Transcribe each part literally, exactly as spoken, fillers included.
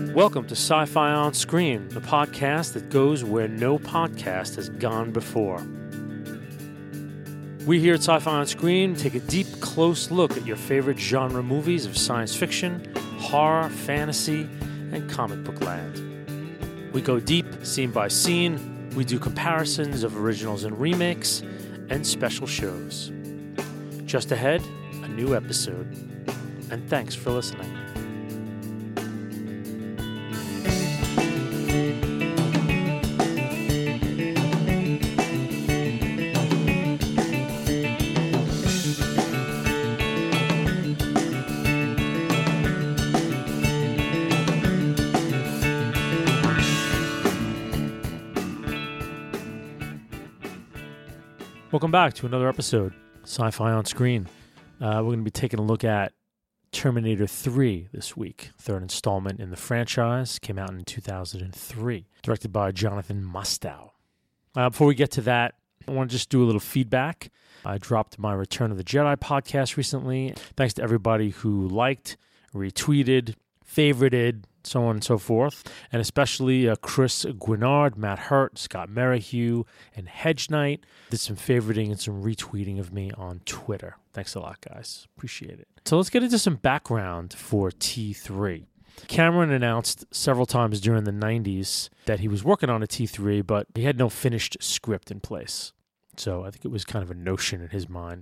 Welcome to Sci-Fi On Screen, the podcast that goes where no podcast has gone before. We here at Sci-Fi On Screen take a deep, close look at your favorite genre movies of science fiction, horror, fantasy, and comic book land. We go deep, scene by scene. We do comparisons of originals and remakes, and special shows. Just ahead, a new episode. And thanks for listening. Welcome back to another episode, Sci-Fi On Screen. Uh, we're going to be taking a look at Terminator three this week, third installment in the franchise, came out in two thousand three, directed by Jonathan Mostow. Uh, before we get to that, I want to just do a little feedback. I dropped my Return of the Jedi podcast recently. Thanks to everybody who liked, retweeted, favorited, so on and so forth, and especially uh, Chris Guinard, Matt Hurt, Scott Merrihew, and Hedge Knight did some favoriting and some retweeting of me on Twitter. Thanks a lot, guys. Appreciate it. So let's get into some background for T three. Cameron announced several times during the nineties that he was working on a T three, but he had no finished script in place. So I think it was kind of a notion in his mind.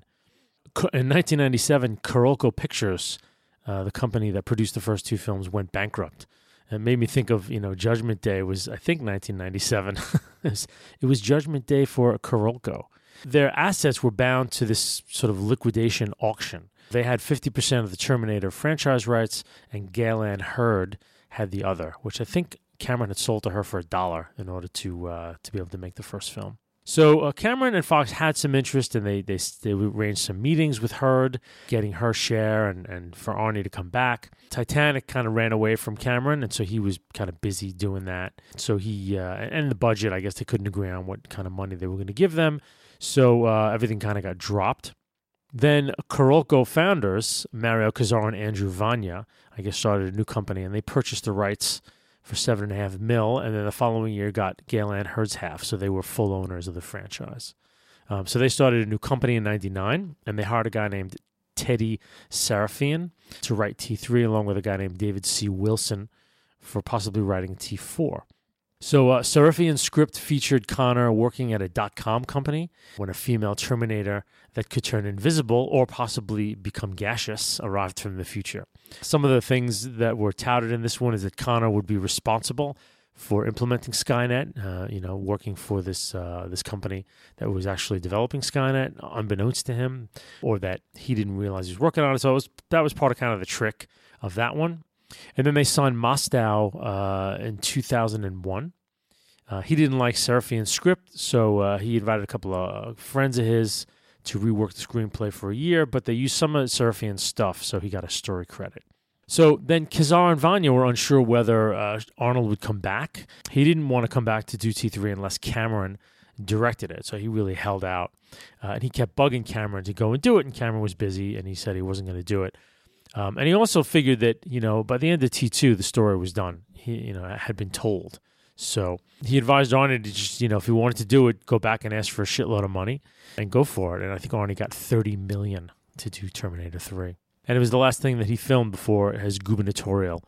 In nineteen ninety-seven, Carolco Pictures, Uh, the company that produced the first two films, went bankrupt. It made me think of, you know, Judgment Day was, I think, nineteen ninety-seven. it, was, it was Judgment Day for Carolco. Their assets were bound to this sort of liquidation auction. They had fifty percent of the Terminator franchise rights, and Gale-Anne Hurd had the other, which I think Cameron had sold to her for a dollar in order to uh, to be able to make the first film. So uh, Cameron and Fox had some interest, and they, they they arranged some meetings with Hurd, getting her share and, and for Arnie to come back. Titanic kind of ran away from Cameron, and so he was kind of busy doing that. So he, uh, and the budget, I guess they couldn't agree on what kind of money they were going to give them. So uh, everything kind of got dropped. Then Carolco founders, Mario Kazaar and Andrew Vania, I guess started a new company, and they purchased the rights for seven and a half mil, and then the following year got Gale-Anne Hurd's half, so they were full owners of the franchise. Um, so they started a new company in ninety-nine, and they hired a guy named Teddy Sarafian to write T three, along with a guy named David C. Wilson for possibly writing T four. So uh, Sarafian's script featured Connor working at a dot-com company when a female Terminator that could turn invisible or possibly become gaseous arrived from the future. Some of the things that were touted in this one is that Connor would be responsible for implementing Skynet, uh, you know, working for this uh, this company that was actually developing Skynet, unbeknownst to him, or that he didn't realize he was working on it. So it was, that was part of kind of the trick of that one. And then they signed Mostow uh, in two thousand one. Uh, he didn't like Sarafian's script, so uh, he invited a couple of friends of his to rework the screenplay for a year, but they used some of Sarafian's stuff, so he got a story credit. So then Kazaar and Vania were unsure whether uh, Arnold would come back. He didn't want to come back to do T three unless Cameron directed it, so he really held out. Uh, and he kept bugging Cameron to go and do it, and Cameron was busy, and he said he wasn't going to do it. Um, and he also figured that, you know, by the end of T two, the story was done. He, you know, had been told. So he advised Arnie to just, you know, if he wanted to do it, go back and ask for a shitload of money and go for it. And I think Arnie got thirty million dollars to do Terminator three. And it was the last thing that he filmed before his gubernatorial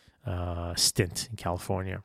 uh, stint in California.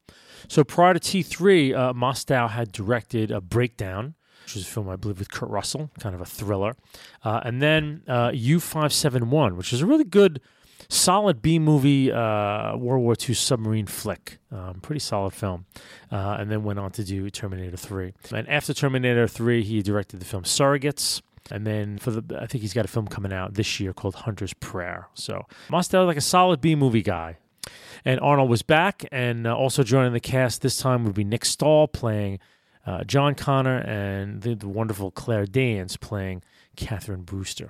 So prior to T three, uh, Mostow had directed a Breakdown, which was a film, I believe, with Kurt Russell, kind of a thriller. Uh, and then uh, U five seventy-one, which is a really good, solid B-movie uh, World War Two submarine flick. Um, pretty solid film. Uh, and then went on to do Terminator three. And after Terminator three, he directed the film Surrogates. And then for the, I think he's got a film coming out this year called Hunter's Prayer. So Mostow, like a solid B-movie guy. And Arnold was back, and uh, also joining the cast this time would be Nick Stahl playing uh, John Connor, and the, the wonderful Claire Danes playing Catherine Brewster.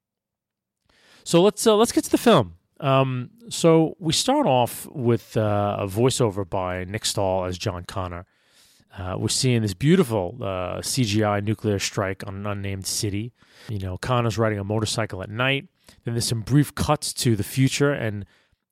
So let's uh, let's get to the film. Um, so we start off with uh, a voiceover by Nick Stahl as John Connor. Uh, we're seeing this beautiful uh, C G I nuclear strike on an unnamed city. You know, Connor's riding a motorcycle at night. Then there's some brief cuts to the future, and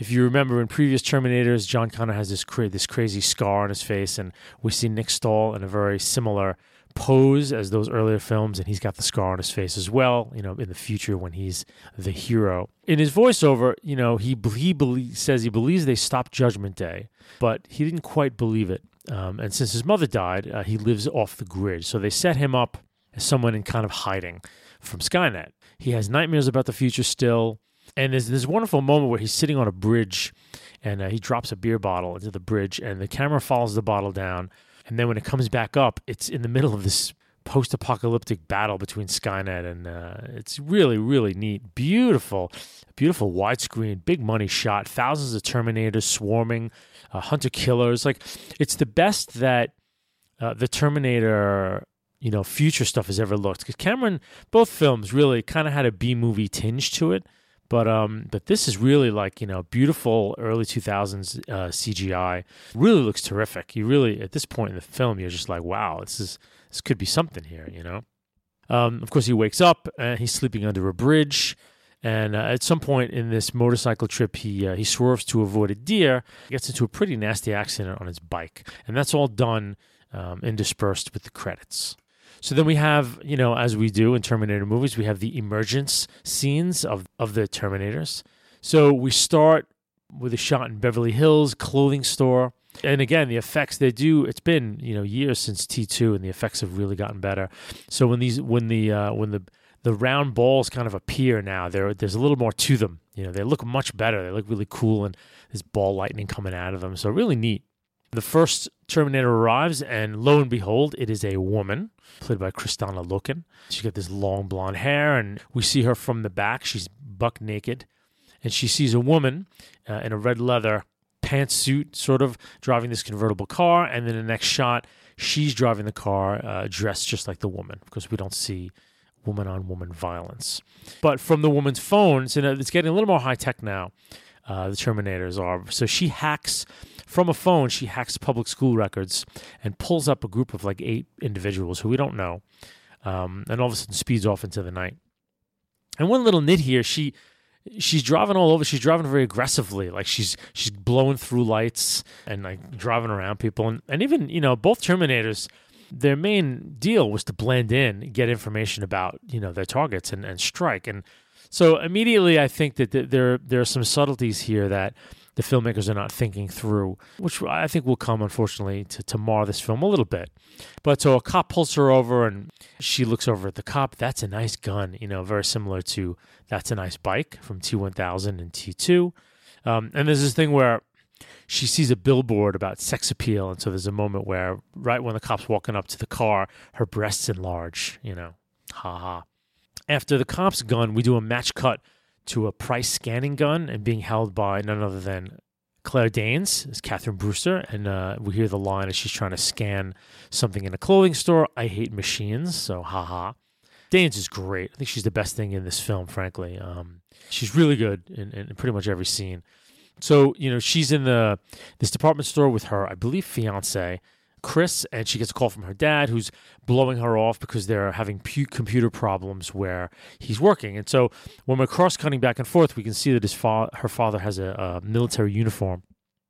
If you remember in previous Terminators, John Connor has this cra- this crazy scar on his face, and we see Nick Stahl in a very similar pose as those earlier films, and he's got the scar on his face as well, you know, in the future when he's the hero. In his voiceover, you know, he he belie- says he believes they stopped Judgment Day, but he didn't quite believe it. Um, and since his mother died, uh, he lives off the grid. So they set him up as someone in kind of hiding from Skynet. He has nightmares about the future still. And there's this wonderful moment where he's sitting on a bridge and uh, he drops a beer bottle into the bridge and the camera follows the bottle down. And then when it comes back up, it's in the middle of this post-apocalyptic battle between Skynet and uh, it's really, really neat. Beautiful, beautiful widescreen, big money shot, thousands of Terminators swarming, uh, hunter-killers. Like, it's the best that uh, the Terminator, you know, future stuff has ever looked. Because Cameron, both films really kind of had a B-movie tinge to it. But um, but this is really like, you know, beautiful early two thousands uh, C G I. Really looks terrific. You really, at this point in the film, you're just like, wow, this is this could be something here, you know. Um, of course, he wakes up and he's sleeping under a bridge. And uh, at some point in this motorcycle trip, he uh, he swerves to avoid a deer. He gets into a pretty nasty accident on his bike, and that's all done um, interspersed with the credits. So then we have, you know, as we do in Terminator movies, we have the emergence scenes of, of the Terminators. So we start with a shot in Beverly Hills clothing store. And again, the effects they do, it's been, you know, years since T two and the effects have really gotten better. So when these when the uh, when the the round balls kind of appear now, there there's a little more to them. You know, they look much better. They look really cool and there's ball lightning coming out of them. So really neat. The first Terminator arrives, and lo and behold, it is a woman, played by Kristanna Loken. She's got this long blonde hair, and we see her from the back. She's buck naked, and she sees a woman uh, in a red leather pantsuit, sort of, driving this convertible car, and then the next shot, she's driving the car, uh, dressed just like the woman, because we don't see woman-on-woman violence. But from the woman's phone, so it's getting a little more high-tech now, uh, the Terminators are. So she hacks... From a phone, she hacks public school records and pulls up a group of like eight individuals who we don't know, um, and all of a sudden speeds off into the night. And one little nit here, she she's driving all over. She's driving very aggressively, like she's she's blowing through lights and like driving around people. And, and even, you know, both Terminators, their main deal was to blend in, get information about, you know, their targets and, and strike. And so immediately, I think that th- there there are some subtleties here that the filmmakers are not thinking through, which I think will come, unfortunately, to, to mar this film a little bit. But so a cop pulls her over, and she looks over at the cop. That's a nice gun, you know, very similar to That's a Nice Bike from T one thousand and T two. Um, and there's this thing where she sees a billboard about sex appeal, and so there's a moment where right when the cop's walking up to the car, her breasts enlarge, you know, ha ha. After the cop's gun, we do a match cut to a price scanning gun and being held by none other than Claire Danes, as Catherine Brewster, and uh, we hear the line as she's trying to scan something in a clothing store. I hate machines, so haha. Danes is great. I think she's the best thing in this film, frankly. Um, she's really good in, in pretty much every scene. So, you know, she's in the this department store with her, I believe, fiance, Chris, and she gets a call from her dad who's blowing her off because they're having pu- computer problems where he's working. And so when we're cross-cutting back and forth, we can see that his fa- her father has a, a military uniform.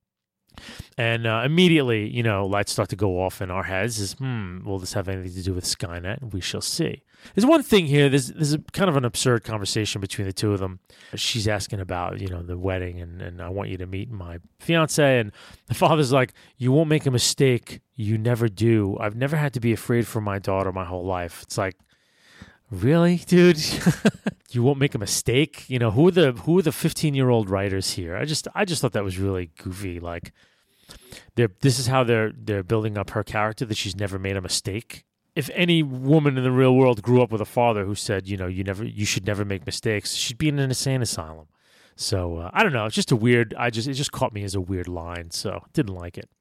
And uh, immediately, you know, lights start to go off in our heads. Is, hmm, will this have anything to do with Skynet? We shall see. There's one thing here. There's, there's a kind of an absurd conversation between the two of them. She's asking about, you know, the wedding, and, and I want you to meet my fiance. And the father's like, you won't make a mistake. You never do. I've never had to be afraid for my daughter my whole life. It's like, really, dude? You won't make a mistake? You know, who are the who are the fifteen-year-old writers here? I just I just thought that was really goofy. Like, they're this is how they're they're building up her character, that she's never made a mistake. If any woman in the real world grew up with a father who said, you know, you never you should never make mistakes, she'd be in an insane asylum. So uh, I don't know. It's just a weird. I just it just caught me as a weird line. So didn't like it.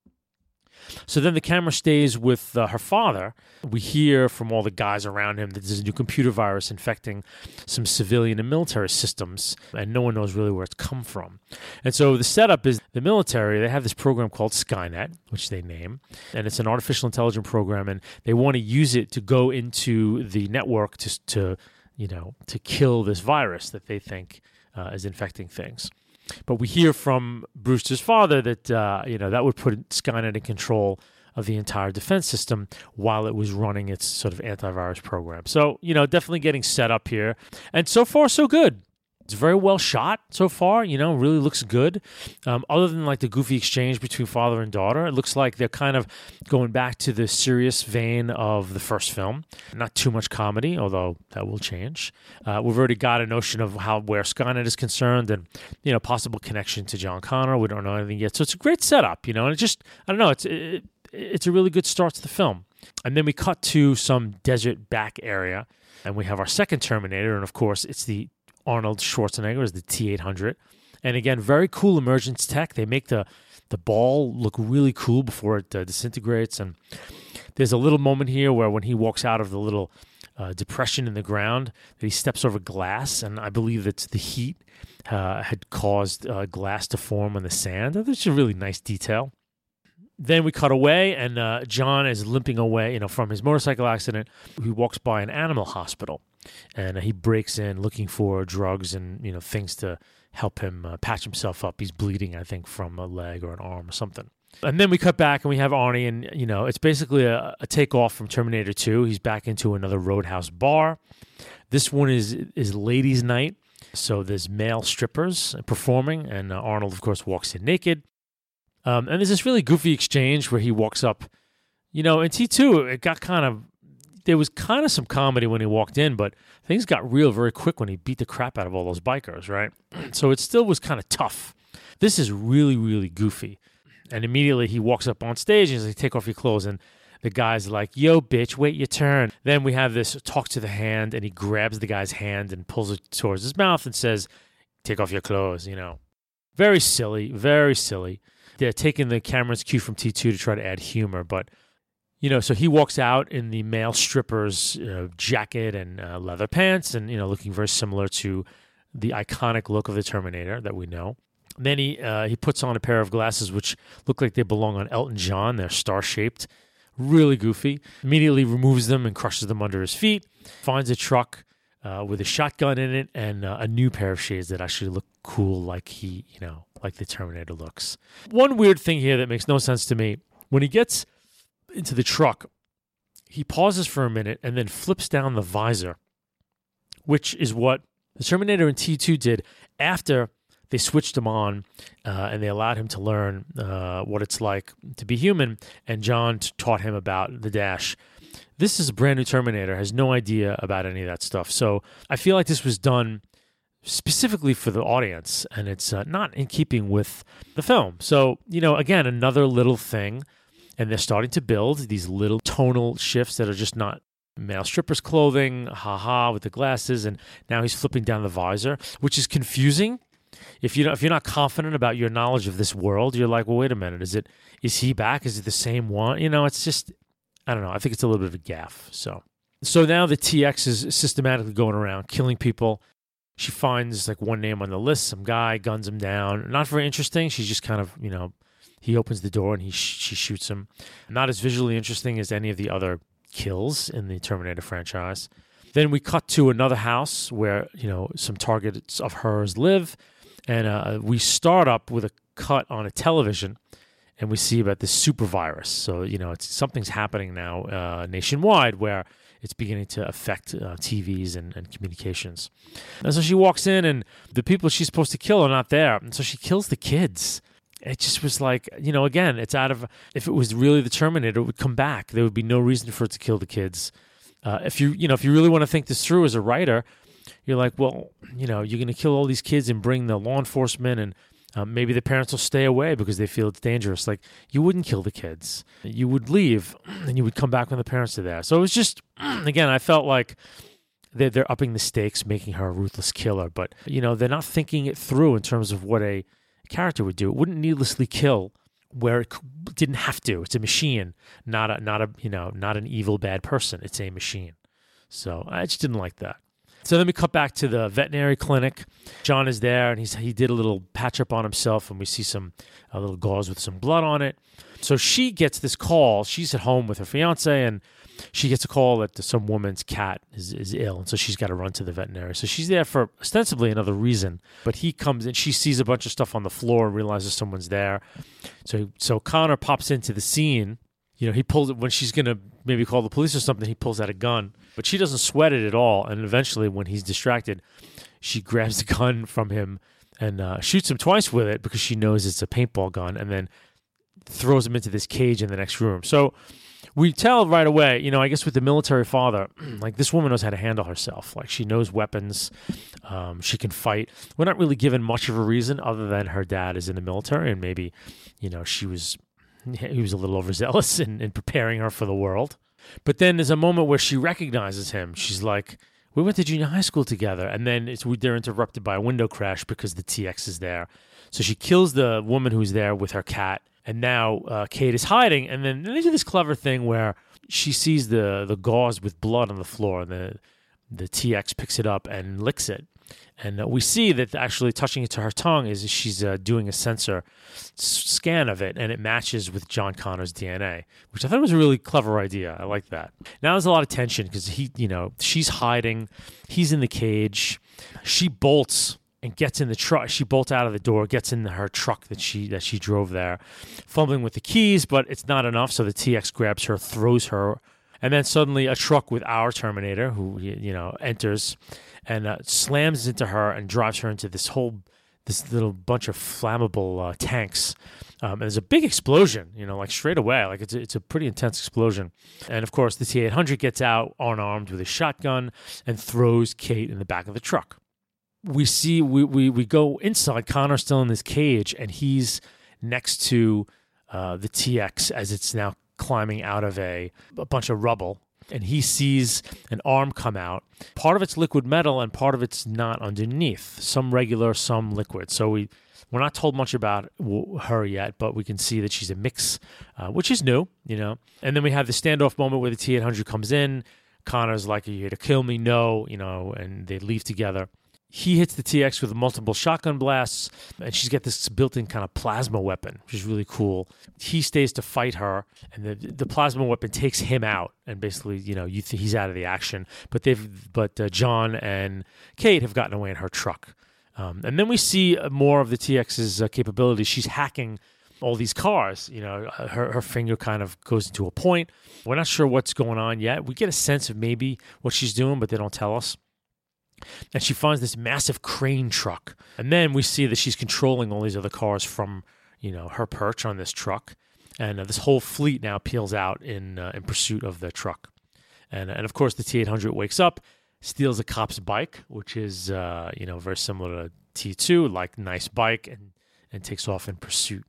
So then the camera stays with uh, her father. We hear from all the guys around him that there's a new computer virus infecting some civilian and military systems, and no one knows really where it's come from. And so the setup is the military, they have this program called Skynet, which they name, and it's an artificial intelligence program, and they want to use it to go into the network to, to you know, to kill this virus that they think uh, is infecting things. But we hear from Brewster's father that, uh, you know, that would put Skynet in control of the entire defense system while it was running its sort of antivirus program. So, you know, definitely getting set up here. And so far, so good. It's very well shot so far, you know, really looks good. Um, other than like the goofy exchange between father and daughter, it looks like they're kind of going back to the serious vein of the first film. Not too much comedy, although that will change. Uh, we've already got a notion of how where Skynet is concerned and, you know, possible connection to John Connor. We don't know anything yet. So it's a great setup, you know, and it just, I don't know, it's it, it's a really good start to the film. And then we cut to some desert back area and we have our second Terminator. And of course, it's the Arnold Schwarzenegger is the T eight hundred. And again, very cool emergence tech. They make the, the ball look really cool before it uh, disintegrates. And there's a little moment here where when he walks out of the little uh, depression in the ground, that he steps over glass. And I believe that the heat uh, had caused uh, glass to form on the sand. That's a really nice detail. Then we cut away, and uh, John is limping away, you know, from his motorcycle accident. He walks by an animal hospital, and uh, he breaks in looking for drugs and, you know, things to help him uh, patch himself up. He's bleeding, I think, from a leg or an arm or something. And then we cut back, and we have Arnie, and, you know, it's basically a, a takeoff from Terminator two. He's back into another Roadhouse bar. This one is is ladies' night, so there's male strippers performing, and uh, Arnold, of course, walks in naked. Um, and there's this really goofy exchange where he walks up. You know, in T two, it got kind of, there was kind of some comedy when he walked in, but things got real very quick when he beat the crap out of all those bikers, right? So it still was kind of tough. This is really, really goofy. And immediately he walks up on stage and he's like, take off your clothes. And the guy's like, yo, bitch, wait your turn. Then we have this talk to the hand, and he grabs the guy's hand and pulls it towards his mouth and says, take off your clothes, you know. Very silly, very silly. They're taking the camera's cue from T two to try to add humor. But, you know, so he walks out in the male stripper's uh, jacket and uh, leather pants and, you know, looking very similar to the iconic look of the Terminator that we know. And then he uh, he puts on a pair of glasses which look like they belong on Elton John. They're star-shaped, really goofy. Immediately removes them and crushes them under his feet, finds a truck uh, with a shotgun in it and uh, a new pair of shades that actually look cool like he, you know, like the Terminator looks. One weird thing here that makes no sense to me, when he gets into the truck, he pauses for a minute and then flips down the visor, which is what the Terminator in T two did after they switched him on uh, and they allowed him to learn uh, what it's like to be human, and John t- taught him about the dash. This is a brand new Terminator, has no idea about any of that stuff. So I feel like this was done specifically for the audience, and it's uh, not in keeping with the film. So, you know, again, another little thing, and they're starting to build these little tonal shifts that are just not male stripper's clothing, haha, with the glasses, and now he's flipping down the visor, which is confusing. If you know, if you're not confident about your knowledge of this world, you're like, well, wait a minute, is it is he back? Is it the same one? You know, it's just, I don't know. I think it's a little bit of a gaffe. So, so now the T X is systematically going around killing people. She finds like one name on the list, some guy, guns him down. Not very interesting. She's just kind of, you know, he opens the door and he sh- she shoots him. Not as visually interesting as any of the other kills in the Terminator franchise. Then we cut to another house where, you know, some targets of hers live. And uh, we start up with a cut on a television, and we see about this super virus. So, you know, it's something's happening now uh, nationwide where it's beginning to affect uh, T Vs and, and communications. And so she walks in, and the people she's supposed to kill are not there. And so she kills the kids. It just was like, you know, again, it's out of, if it was really the Terminator, it would come back. There would be no reason for it to kill the kids. Uh, if you, you know, if you really want to think this through as a writer, you're like, well, you know, you're going to kill all these kids and bring the law enforcement, and um, maybe the parents will stay away because they feel it's dangerous. Like, you wouldn't kill the kids. You would leave, and you would come back when the parents are there. So it was just, again, I felt like they're, they're upping the stakes, making her a ruthless killer. But, you know, they're not thinking it through in terms of what a character would do. It wouldn't needlessly kill where it didn't have to. It's a machine, not a, not a, you know, not an evil, bad person. It's a machine. So I just didn't like that. So then we cut back to the veterinary clinic. John is there, and he's he did a little patch up on himself, and we see some a little gauze with some blood on it. So she gets this call. She's at home with her fiance, and she gets a call that some woman's cat is, is ill, and so she's got to run to the veterinary. So she's there for ostensibly another reason, but he comes in. She sees a bunch of stuff on the floor and realizes someone's there. So so Connor pops into the scene. You know, he pulls it when she's going to maybe call the police or something. He pulls out a gun, but she doesn't sweat it at all. And eventually, when he's distracted, she grabs the gun from him and uh, shoots him twice with it because she knows it's a paintball gun, and then throws him into this cage in the next room. So we tell right away, you know, I guess with the military father, like this woman knows how to handle herself. Like she knows weapons. Um, she can fight. We're not really given much of a reason other than her dad is in the military, and maybe, you know, she was... he was a little overzealous in, in preparing her for the world. But then there's a moment where she recognizes him. She's like, we went to junior high school together. And then it's, they're interrupted by a window crash because the T X is there. So she kills the woman who's there with her cat. And now uh, Kate is hiding. And then they do this clever thing where she sees the, the gauze with blood on the floor. And the, the T X picks it up and licks it. And uh, we see that actually touching it to her tongue is she's uh, doing a sensor s- scan of it, and it matches with John Connor's D N A, which I thought was a really clever idea. I like that. Now there's a lot of tension because he, you know, she's hiding, he's in the cage, she bolts and gets in the truck. She bolts out of the door, gets in her truck that she that she drove there, fumbling with the keys, but it's not enough. So the T X grabs her, throws her, and then suddenly a truck with our Terminator, who you know enters. And uh, slams into her and drives her into this whole, this little bunch of flammable uh, tanks. Um, and there's a big explosion, you know, like straight away. Like it's a, it's a pretty intense explosion. And of course, the T eight hundred gets out unarmed with a shotgun and throws Kate in the back of the truck. We see, we we we go inside. Connor's still in this cage, and he's next to uh, the T X as it's now climbing out of a, a bunch of rubble. And he sees an arm come out. Part of it's liquid metal and part of it's not underneath. Some regular, some liquid. So we, we're not told much about w- her yet, but we can see that she's a mix, uh, which is new, you know. And then we have the standoff moment where the T eight hundred comes in. Connor's like, are you here to kill me? No, you know, and they leave together. He hits the T X with multiple shotgun blasts, and she's got this built-in kind of plasma weapon, which is really cool. He stays to fight her, and the the plasma weapon takes him out, and basically, you know, you th- he's out of the action. But they've, but uh, John and Kate have gotten away in her truck, um, and then we see more of the T X's uh, capabilities. She's hacking all these cars. You know, her her finger kind of goes into a point. We're not sure what's going on yet. We get a sense of maybe what she's doing, but they don't tell us. And she finds this massive crane truck. And then we see that she's controlling all these other cars from, you know, her perch on this truck. And uh, this whole fleet now peels out in uh, in pursuit of the truck. And, and of course, the T eight hundred wakes up, steals a cop's bike, which is, uh, you know, very similar to T two, like nice bike, and, and takes off in pursuit.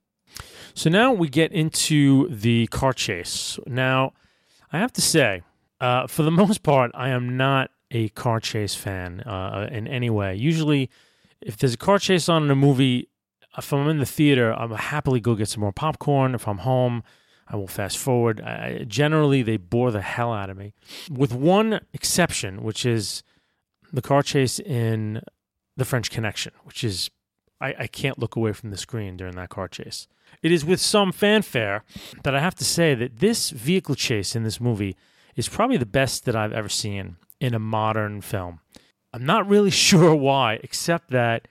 So now we get into the car chase. Now, I have to say, uh, for the most part, I am not a car chase fan uh, in any way. Usually, if there's a car chase on in a movie, if I'm in the theater, I'll happily go get some more popcorn. If I'm home, I will fast forward. I, generally, they bore the hell out of me. With one exception, which is the car chase in The French Connection, which is, I, I can't look away from the screen during that car chase. It is with some fanfare that I have to say that this vehicle chase in this movie is probably the best that I've ever seen in a modern film. I'm not really sure why, except that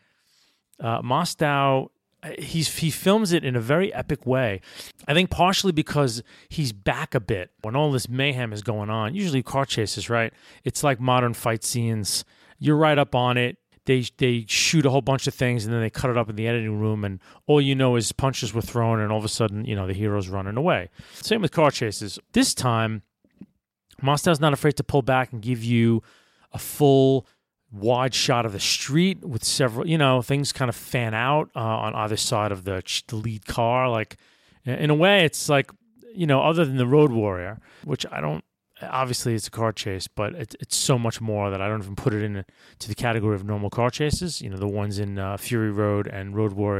uh, Mostow, he's, he films it in a very epic way. I think partially because he's back a bit when all this mayhem is going on. Usually car chases, right? It's like modern fight scenes. You're right up on it. They they shoot a whole bunch of things, and then they cut it up in the editing room, and all you know is punches were thrown, and all of a sudden, you know, the hero's running away. Same with car chases. This time, Mostow's not afraid to pull back and give you a full wide shot of the street with several, you know, things kind of fan out uh, on either side of the, the lead car. Like, in a way, it's like, you know, other than the Road Warrior, which I don't, obviously it's a car chase, but it, it's so much more that I don't even put it in to the category of normal car chases. You know, the ones in uh, Fury Road and Road Warrior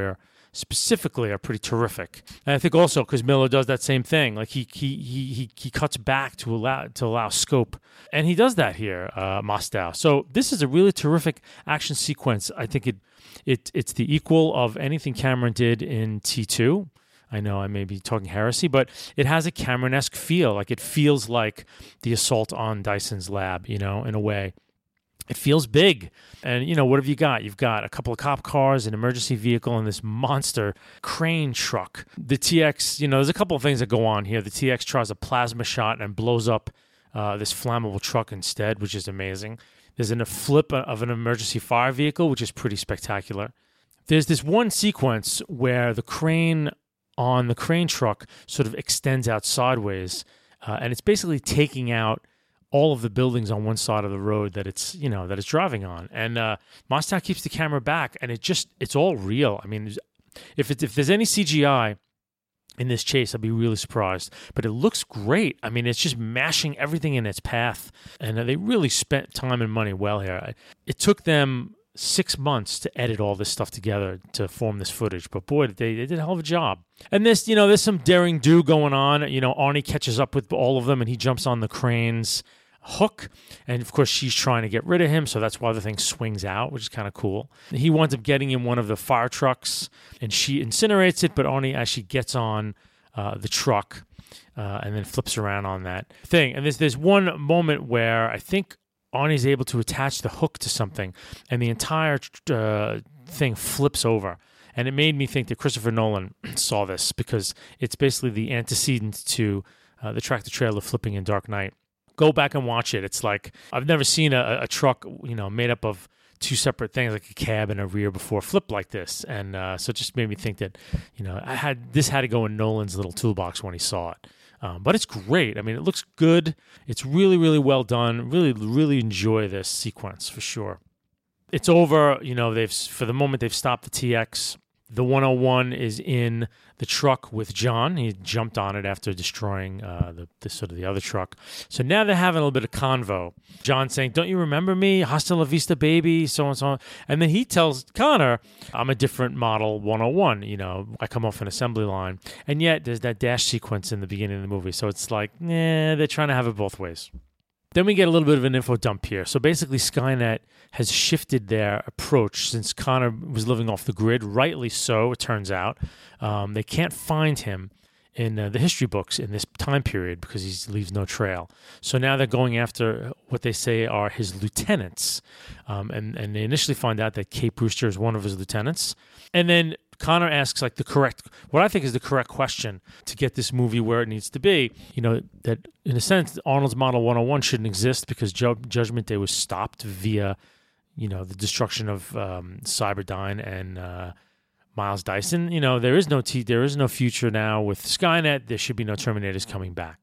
specifically are pretty terrific. And I think also because Miller does that same thing, like he he he he he cuts back to allow to allow scope, and he does that here, uh, Mostow. So this is a really terrific action sequence. I think it it it's the equal of anything Cameron did in T two. I know I may be talking heresy, but it has a Cameron-esque feel. Like it feels like the assault on Dyson's lab, you know, in a way. It feels big. And, you know, what have you got? You've got a couple of cop cars, an emergency vehicle, and this monster crane truck. The T X, you know, there's a couple of things that go on here. The T X tries a plasma shot and blows up uh, this flammable truck instead, which is amazing. There's a flip of an emergency fire vehicle, which is pretty spectacular. There's this one sequence where the crane on the crane truck sort of extends out sideways, uh, and it's basically taking out all of the buildings on one side of the road that it's, you know, that it's driving on. And uh, Mostow keeps the camera back, and it just, it's all real. I mean, if it's, if there's any C G I in this chase, I'd be really surprised. But it looks great. I mean, it's just mashing everything in its path, and uh, they really spent time and money well here. It took them six months to edit all this stuff together to form this footage. But boy, they, they did a hell of a job. And this, you know, there's some daring do going on. You know, Arnie catches up with all of them and he jumps on the crane's hook. And of course, she's trying to get rid of him. So that's why the thing swings out, which is kind of cool. He winds up getting in one of the fire trucks and she incinerates it. But Arnie actually gets on uh, the truck uh, and then flips around on that thing. And there's, there's one moment where I think Arnie's able to attach the hook to something, and the entire uh, thing flips over. And it made me think that Christopher Nolan saw this because it's basically the antecedent to uh, the tractor-trailer flipping in Dark Knight. Go back and watch it. It's like, I've never seen a, a truck, you know, made up of two separate things, like a cab and a rear before, flip like this. And uh, so it just made me think that, you know, I had this had to go in Nolan's little toolbox when he saw it. Um, but it's great. I mean, it looks good. It's really, really well done. Really, really enjoy this sequence for sure. It's over. You know, they've for the moment they've stopped the T X. The one oh one is in the truck with John. He jumped on it after destroying uh, the, the sort of the other truck. So now they're having a little bit of convo. John saying, "Don't you remember me? Hasta la vista, baby." So on and so on. And then he tells Connor, "I'm a different model one oh one. You know, I come off an assembly line." And yet there's that dash sequence in the beginning of the movie. So it's like, nah, they're trying to have it both ways. Then we get a little bit of an info dump here. So basically, Skynet has shifted their approach since Connor was living off the grid. Rightly so, it turns out. Um, they can't find him in uh, the history books in this time period because he leaves no trail. So now they're going after what they say are his lieutenants. Um, and, and they initially find out that Kate Brewster is one of his lieutenants. And then Connor asks like the correct, what I think is the correct question to get this movie where it needs to be. You know, that in a sense, Arnold's Model one oh one shouldn't exist because Ju- Judgment Day was stopped via, you know, the destruction of um, Cyberdyne and uh, Miles Dyson. You know, there is no t- there is no future now with Skynet. There should be no Terminators coming back.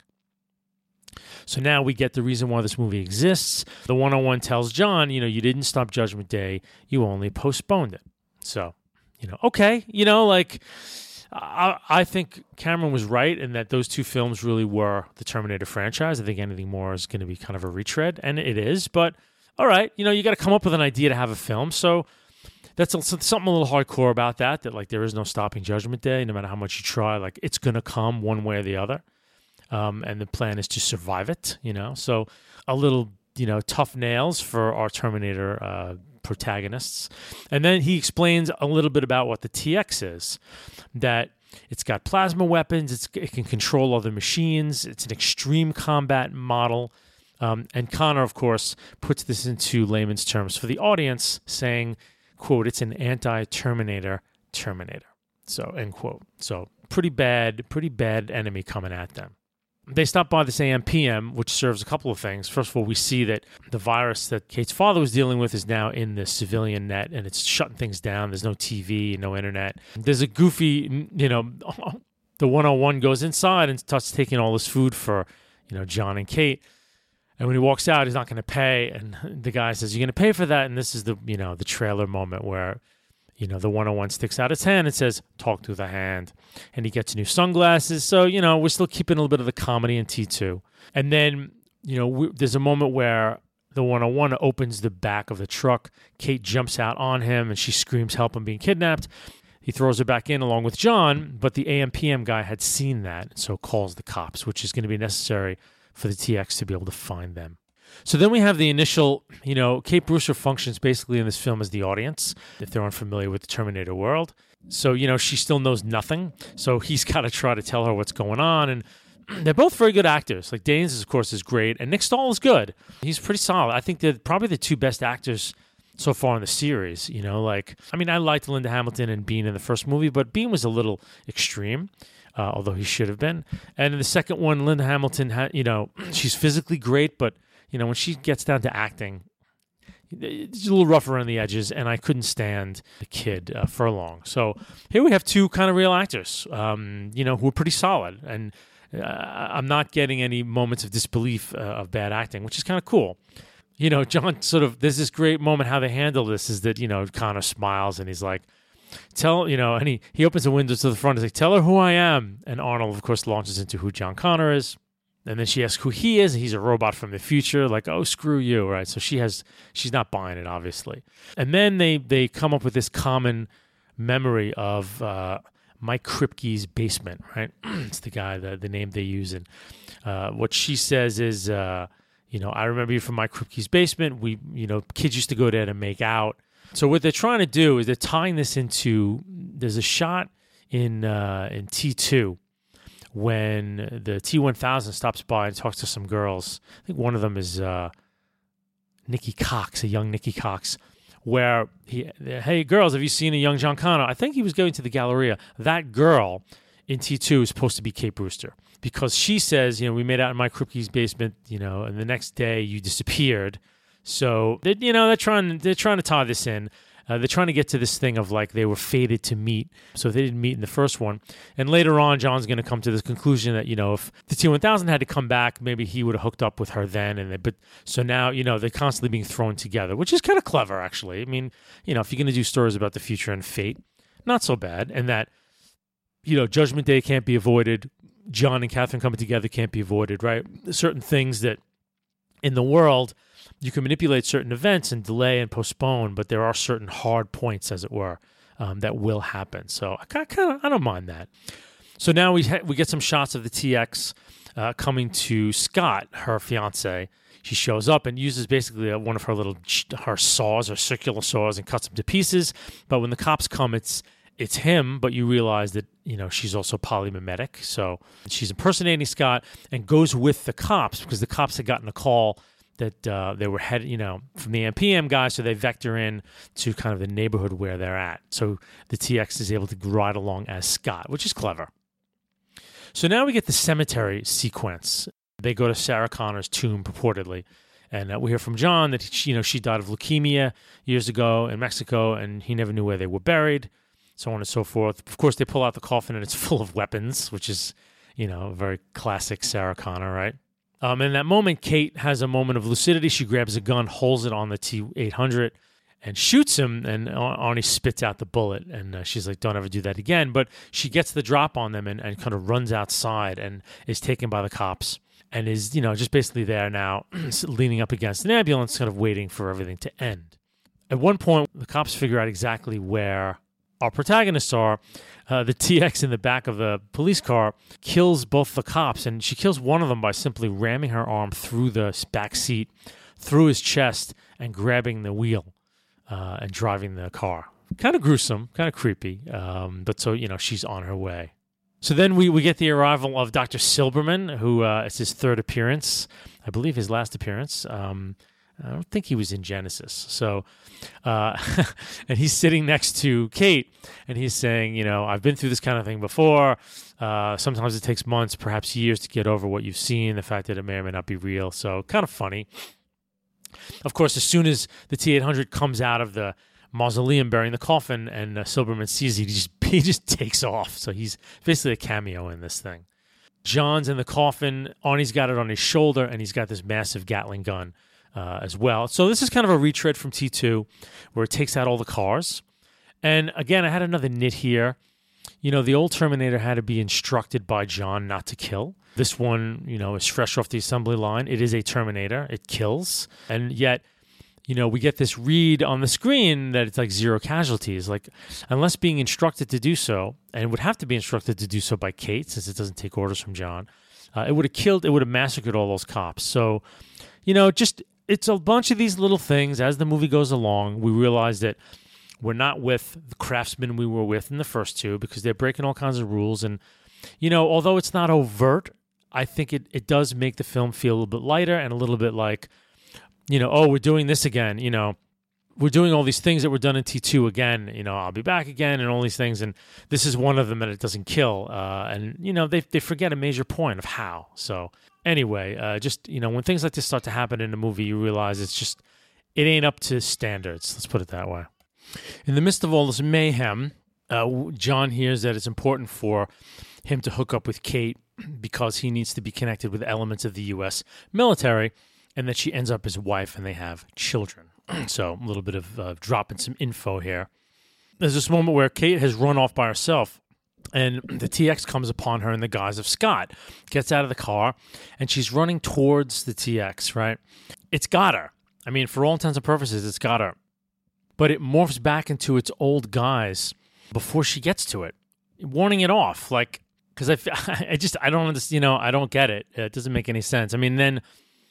So now we get the reason why this movie exists. The one oh one tells John, you know, you didn't stop Judgment Day. You only postponed it. So, you know, okay, you know, like, I, I think Cameron was right in that those two films really were the Terminator franchise. I think anything more is going to be kind of a retread, and it is. But, all right, you know, you got to come up with an idea to have a film. So that's something a little hardcore about that, that, like, there is no stopping Judgment Day, no matter how much you try. Like, it's going to come one way or the other, um, and the plan is to survive it, you know. So a little, you know, tough nails for our Terminator uh protagonists. And then he explains a little bit about what the T X is, that it's got plasma weapons, it's, it can control other machines, it's an extreme combat model. Um, and Connor, of course, puts this into layman's terms for the audience, saying, quote, it's an anti-Terminator Terminator. So, end quote. So, pretty bad, pretty bad enemy coming at them. They stop by this A M P M, which serves a couple of things. First of all, we see that the virus that Kate's father was dealing with is now in the civilian net, and it's shutting things down. There's no T V, no internet. There's a goofy, you know, the one oh one goes inside and starts taking all this food for, you know, John and Kate. And when he walks out, he's not going to pay. And the guy says, you're going to pay for that? And this is the, you know, the trailer moment where, you know, the one oh one sticks out its hand and says, talk to the hand. And he gets new sunglasses. So, you know, we're still keeping a little bit of the comedy in T two. And then, you know, we, there's a moment where the one oh one opens the back of the truck. Kate jumps out on him and she screams, help, I'm being kidnapped. He throws her back in along with John, but the A M P M guy had seen that, so calls the cops, which is going to be necessary for the T X to be able to find them. So then we have the initial, you know, Kate Brewster functions basically in this film as the audience, if they're unfamiliar with the Terminator world. So, you know, she still knows nothing, so he's got to try to tell her what's going on, and they're both very good actors. Like, Danes, of course, is great, and Nick Stahl is good. He's pretty solid. I think they're probably the two best actors so far in the series, you know, like, I mean, I liked Linda Hamilton and Bean in the first movie, but Bean was a little extreme, uh, although he should have been. And in the second one, Linda Hamilton, had, you know, she's physically great, but, you know, when she gets down to acting, it's a little rough around the edges, and I couldn't stand the kid uh, Furlong. So here we have two kind of real actors, um, you know, who are pretty solid, and uh, I'm not getting any moments of disbelief uh, of bad acting, which is kind of cool. You know, John sort of, there's this great moment how they handle this is that, you know, Connor smiles and he's like, tell, you know, and he, he opens the window to the front and he's like, tell her who I am. And Arnold, of course, launches into who John Connor is. And then she asks who he is. And he's a robot from the future. Like, oh, screw you, right? So she has, she's not buying it, obviously. And then they, they come up with this common memory of uh, Mike Kripke's basement, right? It's the guy, the, the name they use. And uh, what she says is, uh, you know, I remember you from Mike Kripke's basement. We, you know, kids used to go there to make out. So what they're trying to do is they're tying this into, there's a shot in uh, in T two when the T one thousand stops by and talks to some girls. I think one of them is uh, Nikki Cox, a young Nikki Cox, where he, hey, girls, have you seen a young John Connor? I think he was going to the Galleria. That girl in T two is supposed to be Kate Brewster. Because she says, you know, we made out in Mike Kripke's basement, you know, and the next day you disappeared. So, they, you know, they're trying, they're trying to tie this in. Uh, they're trying to get to this thing of like they were fated to meet. So they didn't meet in the first one. And later on, John's going to come to this conclusion that, you know, if the T one thousand had to come back, maybe he would have hooked up with her then. And they, but so now, you know, they're constantly being thrown together, which is kind of clever, actually. I mean, you know, if you're going to do stories about the future and fate, not so bad. And that, you know, Judgment Day can't be avoided. John and Catherine coming together can't be avoided, right? Certain things that in the world, you can manipulate certain events and delay and postpone, but there are certain hard points, as it were, um, that will happen. So I kind of I don't mind that. So now we ha- we get some shots of the T X uh, coming to Scott, her fiance. She shows up and uses basically one of her little her saws or circular saws and cuts them to pieces. But when the cops come, it's It's him, but you realize that, you know, she's also polymimetic. So she's impersonating Scott and goes with the cops because the cops had gotten a call that uh, they were headed, you know, from the A M P M guys. So they vector in to kind of the neighborhood where they're at. So the T X is able to ride along as Scott, which is clever. So now we get the cemetery sequence. They go to Sarah Connor's tomb purportedly. And uh, we hear from John that, she, you know, she died of leukemia years ago in Mexico and he never knew where they were buried. So on and so forth. Of course, they pull out the coffin and it's full of weapons, which is, you know, very classic Sarah Connor, right? Um, in that moment, Kate has a moment of lucidity. She grabs a gun, holds it on the T eight hundred, and shoots him. And Arnie spits out the bullet. And uh, she's like, don't ever do that again. But she gets the drop on them and, and kind of runs outside and is taken by the cops and is, you know, just basically there now, leaning up against an ambulance, kind of waiting for everything to end. At one point, the cops figure out exactly where our protagonists are. Uh, the T X in the back of the police car kills both the cops, and she kills one of them by simply ramming her arm through the back seat, through his chest, and grabbing the wheel uh, and driving the car. Kind of gruesome, kind of creepy, um, but so, you know, she's on her way. So then we, we get the arrival of Doctor Silberman, who uh, it's his third appearance, I believe his last appearance. Um, I don't think he was in Genesis. So, uh, and he's sitting next to Kate, and he's saying, you know, I've been through this kind of thing before. Uh, sometimes it takes months, perhaps years to get over what you've seen, the fact that it may or may not be real. So kind of funny. Of course, as soon as the T eight hundred comes out of the mausoleum bearing the coffin and uh, Silberman sees it, he just, he just takes off. So he's basically a cameo in this thing. John's in the coffin. Arnie's got it on his shoulder, and he's got this massive Gatling gun. Uh, as well. So this is kind of a retread from T two where it takes out all the cars. And again, I had another nit here. You know, the old Terminator had to be instructed by John not to kill. This one, you know, is fresh off the assembly line. It is a Terminator. It kills. And yet, you know, we get this read on the screen that it's like zero casualties. Like, unless being instructed to do so, and would have to be instructed to do so by Kate, since it doesn't take orders from John, uh, it would have killed, it would have massacred all those cops. So, you know, just, it's a bunch of these little things. As the movie goes along, we realize that we're not with the craftsmen we were with in the first two, because they're breaking all kinds of rules. And, you know, although it's not overt, I think it, it does make the film feel a little bit lighter and a little bit like, you know, oh, we're doing this again, you know, we're doing all these things that were done in T two again, you know, I'll be back again and all these things. And this is one of them that it doesn't kill. Uh, and, you know, they they forget a major point of how. So anyway, uh, just, you know, when things like this start to happen in a movie, you realize it's just, it ain't up to standards. Let's put it that way. In the midst of all this mayhem, uh, John hears that it's important for him to hook up with Kate because he needs to be connected with elements of the U S military, and that she ends up his wife and they have children. So a little bit of uh, dropping some info here. There's this moment where Kate has run off by herself, and the T X comes upon her in the guise of Scott, gets out of the car, and she's running towards the T X, right? It's got her. I mean, for all intents and purposes, it's got her. But it morphs back into its old guise before she gets to it, warning it off. Like, because I, I just, I don't understand, you know, I don't get it. It doesn't make any sense. I mean, then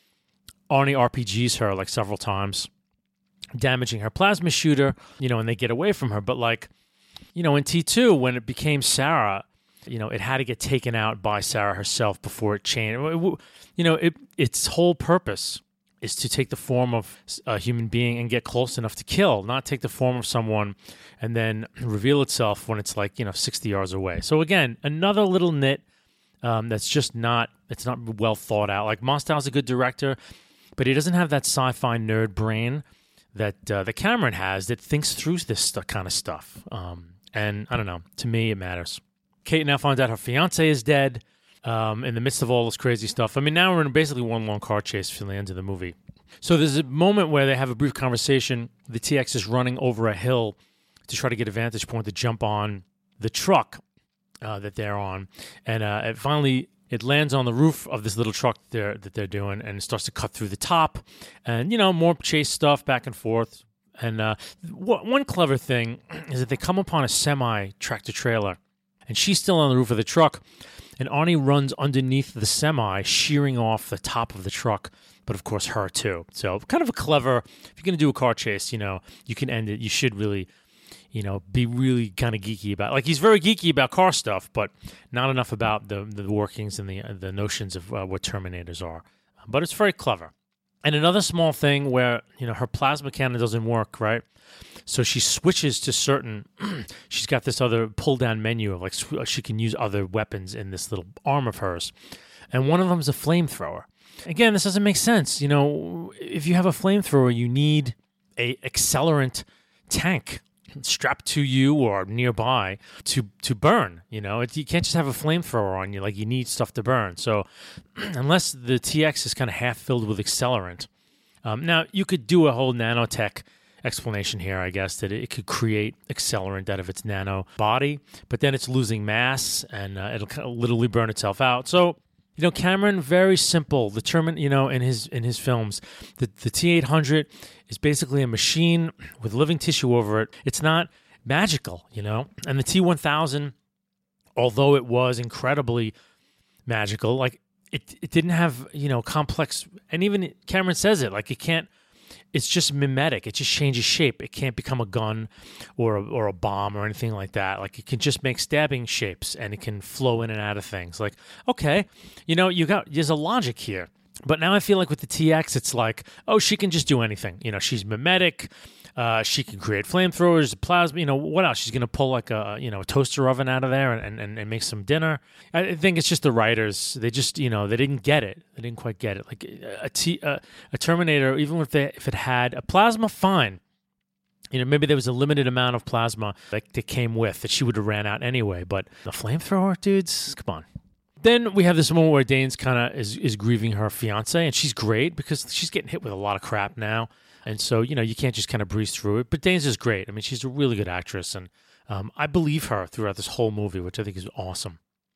Arnie R P Gs her like several times, damaging her plasma shooter, you know, and they get away from her. But like, you know, in T two, when it became Sarah, you know, it had to get taken out by Sarah herself before it changed. You know, it its whole purpose is to take the form of a human being and get close enough to kill, not take the form of someone and then reveal itself when it's like, you know, sixty yards away. So again, another little nit um, that's just not, it's not well thought out. Like, Mostow's a good director, but he doesn't have that sci-fi nerd brain that uh, that Cameron has that thinks through this st- kind of stuff. Um, and I don't know, to me, it matters. Kate now finds out her fiance is dead um, in the midst of all this crazy stuff. I mean, now we're in basically one long car chase for the end of the movie. So there's a moment where they have a brief conversation. The T X is running over a hill to try to get a vantage point to jump on the truck uh, that they're on. And uh, it finally... It lands on the roof of this little truck that they're, that they're doing, and it starts to cut through the top. And, you know, more chase stuff back and forth. And uh, w- one clever thing is that they come upon a semi-tractor-trailer, and she's still on the roof of the truck. And Arnie runs underneath the semi, shearing off the top of the truck, but, of course, her too. So kind of a clever, if you're going to do a car chase, you know, you can end it. You should really... you know, be really kind of geeky about, like, he's very geeky about car stuff, but not enough about the the workings and the the notions of uh, what Terminators are. But it's very clever. And another small thing where, you know, her plasma cannon doesn't work, right? So she switches to certain, she's got this other pull-down menu of, like, she can use other weapons in this little arm of hers. And one of them is a flamethrower. Again, this doesn't make sense. You know, if you have a flamethrower, you need a accelerant tank strapped to you or nearby to to burn. You know, it, you can't just have a flamethrower on you. Like, you need stuff to burn. So unless the T X is kind of half filled with accelerant, um, now you could do a whole nanotech explanation here, I guess, that it could create accelerant out of its nano body, but then it's losing mass and uh, it'll kind of literally burn itself out. So, you know, Cameron, very simple. The Termin, you know, in his in his films, the the T eight hundred is basically a machine with living tissue over it. It's not magical, you know. And the T one thousand, although it was incredibly magical, like it it didn't have, you know, complex. And even Cameron says it, like, it can't. It's just mimetic. It just changes shape. It can't become a gun or a, or a bomb or anything like that. Like, it can just make stabbing shapes and it can flow in and out of things. Like, okay, you know, you got there's a logic here. But now I feel like with the T X, it's like, oh, she can just do anything. You know, she's mimetic. Uh, she can create flamethrowers, plasma. You know, what else? She's going to pull like a, you know, a toaster oven out of there and, and, and make some dinner. I think it's just the writers. They just, you know, they didn't get it. They didn't quite get it. Like a, T, a, a Terminator, even if they if it had a plasma, fine. You know, maybe there was a limited amount of plasma like that came with that she would have ran out anyway. But the flamethrower, dudes, come on. Then we have this moment where Dane's kind of is, is grieving her fiance, and she's great because she's getting hit with a lot of crap now. And so, you know, you can't just kind of breeze through it. But Dane's is great. I mean, she's a really good actress, and um, I believe her throughout this whole movie, which I think is awesome.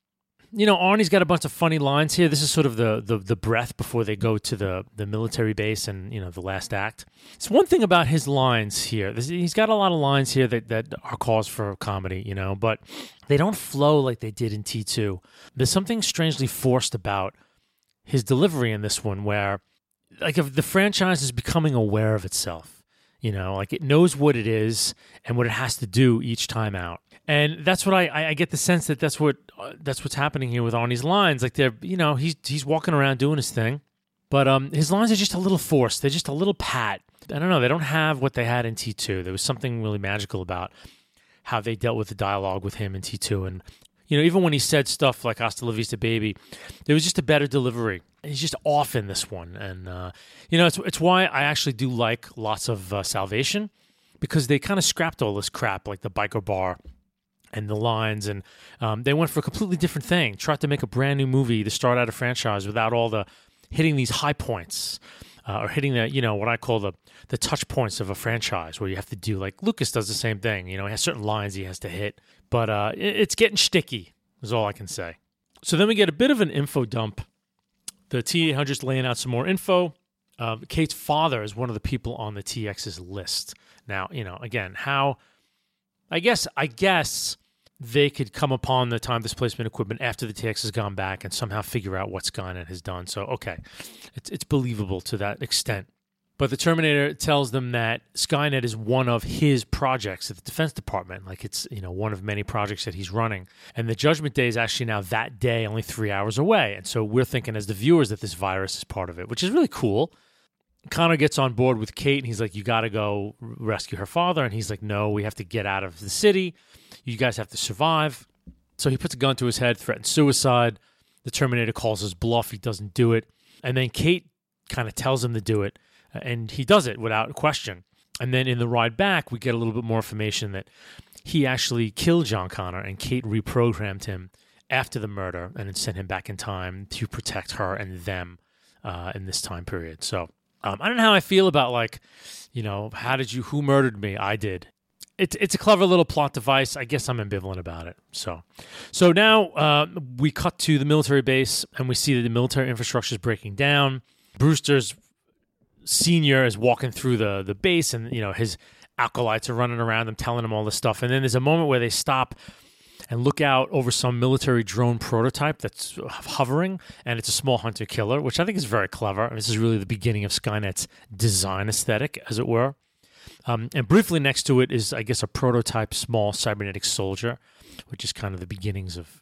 you know, Arnie's got a bunch of funny lines here. This is sort of the the, the breath before they go to the, the military base and, you know, the last act. It's one thing about his lines here. This, he's got a lot of lines here that, that are cause for comedy, you know, but they don't flow like they did in T two. There's something strangely forced about his delivery in this one where, like, if the franchise is becoming aware of itself, you know, like it knows what it is and what it has to do each time out. And that's what I, I get the sense that that's what uh, that's what's happening here with Arnie's lines. Like they're, you know, he's he's walking around doing his thing, but um, his lines are just a little forced. They're just a little pat. I don't know. They don't have what they had in T two. There was something really magical about how they dealt with the dialogue with him in T two. And, you know, even when he said stuff like "Hasta la vista, baby," there was just a better delivery. He's just off in this one, and uh, you know, it's it's why I actually do like lots of uh, Salvation, because they kind of scrapped all this crap like the biker bar and the lines, and um, they went for a completely different thing. Tried to make a brand new movie to start out a franchise without all the hitting these high points uh, or hitting the, you know, what I call the the touch points of a franchise, where you have to do, like Lucas does the same thing. You know, he has certain lines he has to hit, but uh, it, it's getting sticky is all I can say. So then we get a bit of an info dump. The T eight hundred's laying out some more info. Um, Kate's father is one of the people on the T X's list. Now, you know, again, how... I guess I guess they could come upon the time displacement equipment after the T X has gone back and somehow figure out what Skynet has done. So, okay, it's it's believable to that extent. But the Terminator tells them that Skynet is one of his projects at the Defense Department. Like it's, you know, one of many projects that he's running. And the Judgment Day is actually now that day, only three hours away. And so we're thinking as the viewers that this virus is part of it, which is really cool. Connor gets on board with Kate, and he's like, you got to go rescue her father. And he's like, no, we have to get out of the city. You guys have to survive. So he puts a gun to his head, threatens suicide. The Terminator calls his bluff. He doesn't do it. And then Kate kind of tells him to do it, and he does it without question. And then in the ride back, we get a little bit more information that he actually killed John Connor, and Kate reprogrammed him after the murder and then sent him back in time to protect her and them uh, in this time period. So... Um, I don't know how I feel about, like, you know, how did you, who murdered me? I did. It's it's a clever little plot device. I guess I'm ambivalent about it. So so now uh, we cut to the military base, and we see that the military infrastructure is breaking down. Brewster's senior is walking through the, the base, and, you know, his acolytes are running around him, telling him all this stuff. And then there's a moment where they stop and look out over some military drone prototype that's hovering, and it's a small hunter-killer, which I think is very clever. I mean, this is really the beginning of Skynet's design aesthetic, as it were. Um, and briefly next to it is, I guess, a prototype small cybernetic soldier, which is kind of the beginnings of,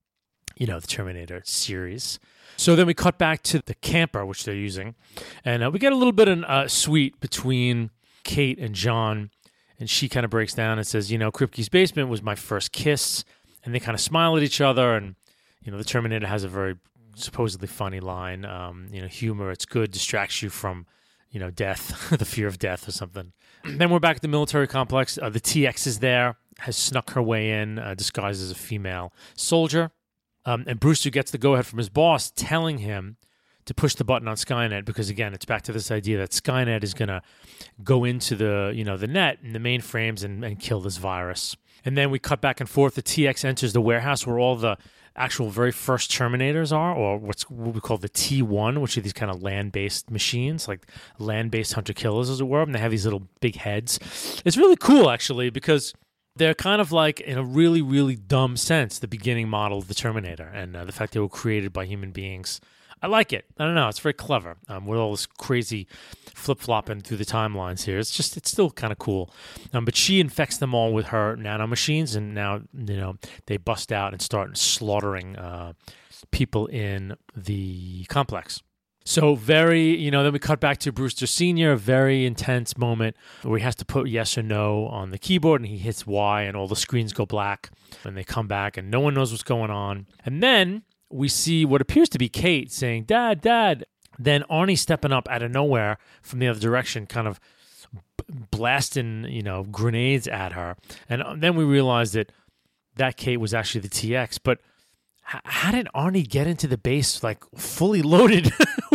you know, the Terminator series. So then we cut back to the camper, which they're using, and uh, we get a little bit of a uh, suite between Kate and John. And she kind of breaks down and says, you know, Kripke's basement was my first kiss. And they kind of smile at each other. And, you know, the Terminator has a very supposedly funny line. Um, you know, humor, it's good, distracts you from, you know, death, the fear of death or something. Then we're back at the military complex. Uh, the T X is there, has snuck her way in, uh, disguised as a female soldier. Um, and Brewster gets the go-ahead from his boss, telling him to push the button on Skynet, because again, it's back to this idea that Skynet is going to go into the, you know, the net and the mainframes and, and kill this virus. And then we cut back and forth. The T X enters the warehouse where all the actual very first Terminators are, or what's what we call the T one, which are these kind of land-based machines, like land-based hunter-killers, as it were. And they have these little big heads. It's really cool, actually, because they're kind of like, in a really, really dumb sense, the beginning model of the Terminator, and uh, the fact they were created by human beings. I like it. I don't know. It's very clever um, with all this crazy flip-flopping through the timelines here. It's just, it's still kind of cool. Um, but she infects them all with her nanomachines, and now, you know, they bust out and start slaughtering uh, people in the complex. So very, you know, then we cut back to Brewster Senior, a very intense moment where he has to put yes or no on the keyboard, and he hits Y, and all the screens go black, and they come back, and no one knows what's going on. And then we see what appears to be Kate saying, Dad, Dad. Then Arnie stepping up out of nowhere from the other direction, kind of b- blasting, you know, grenades at her. And then we realized that that Kate was actually the T X. But h- how did Arnie get into the base, like, fully loaded